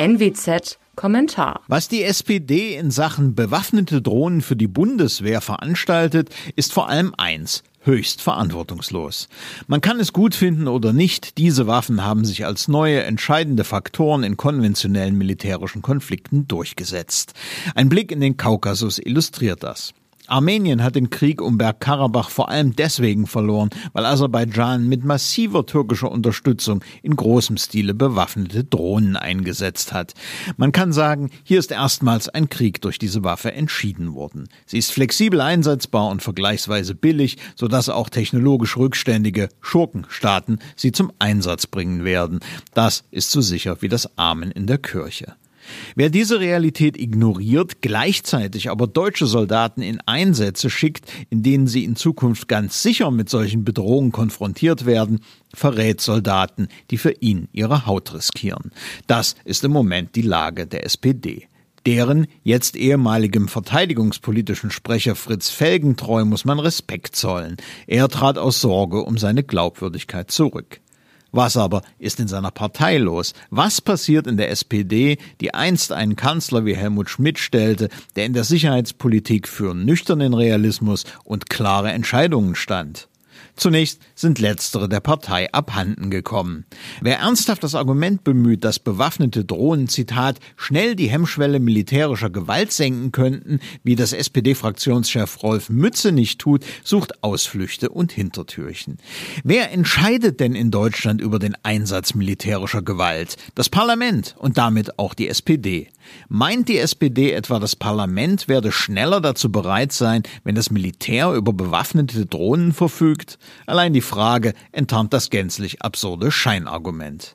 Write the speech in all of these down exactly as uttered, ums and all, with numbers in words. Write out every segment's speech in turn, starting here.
N W Z Kommentar. Was die S P D in Sachen bewaffnete Drohnen für die Bundeswehr veranstaltet, ist vor allem eins: höchst verantwortungslos. Man kann es gut finden oder nicht, diese Waffen haben sich als neue, entscheidende Faktoren in konventionellen militärischen Konflikten durchgesetzt. Ein Blick in den Kaukasus illustriert das. Armenien hat den Krieg um Bergkarabach vor allem deswegen verloren, weil Aserbaidschan mit massiver türkischer Unterstützung in großem Stile bewaffnete Drohnen eingesetzt hat. Man kann sagen, hier ist erstmals ein Krieg durch diese Waffe entschieden worden. Sie ist flexibel einsetzbar und vergleichsweise billig, sodass auch technologisch rückständige Schurkenstaaten sie zum Einsatz bringen werden. Das ist so sicher wie das Amen in der Kirche. Wer diese Realität ignoriert, gleichzeitig aber deutsche Soldaten in Einsätze schickt, in denen sie in Zukunft ganz sicher mit solchen Bedrohungen konfrontiert werden, verrät Soldaten, die für ihn ihre Haut riskieren. Das ist im Moment die Lage der S P D. Deren jetzt ehemaligem verteidigungspolitischen Sprecher Fritz Felgentreu muss man Respekt zollen. Er trat aus Sorge um seine Glaubwürdigkeit zurück. Was aber ist in seiner Partei los? Was passiert in der S P D, die einst einen Kanzler wie Helmut Schmidt stellte, der in der Sicherheitspolitik für nüchternen Realismus und klare Entscheidungen stand? Zunächst sind letztere der Partei abhanden gekommen. Wer ernsthaft das Argument bemüht, dass bewaffnete Drohnen, Zitat, schnell die Hemmschwelle militärischer Gewalt senken könnten, wie das S P D-Fraktionschef Rolf Mützenich tut, sucht Ausflüchte und Hintertürchen. Wer entscheidet denn in Deutschland über den Einsatz militärischer Gewalt? Das Parlament und damit auch die S P D. Meint die S P D etwa, das Parlament werde schneller dazu bereit sein, wenn das Militär über bewaffnete Drohnen verfügt? Allein die Frage enttarnt das gänzlich absurde Scheinargument.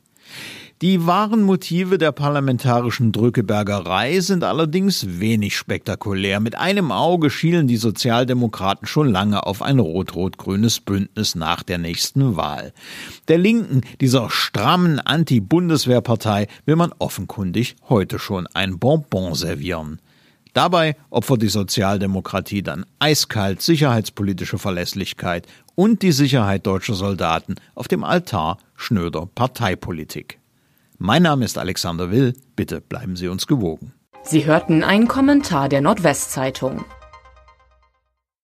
Die wahren Motive der parlamentarischen Drückebergerei sind allerdings wenig spektakulär. Mit einem Auge schielen die Sozialdemokraten schon lange auf ein rot-rot-grünes Bündnis nach der nächsten Wahl. Der Linken, dieser strammen Anti-Bundeswehrpartei, will man offenkundig heute schon ein Bonbon servieren. Dabei opfert die Sozialdemokratie dann eiskalt sicherheitspolitische Verlässlichkeit und die Sicherheit deutscher Soldaten auf dem Altar schnöder Parteipolitik. Mein Name ist Alexander Will. Bitte bleiben Sie uns gewogen. Sie hörten einen Kommentar der Nordwestzeitung.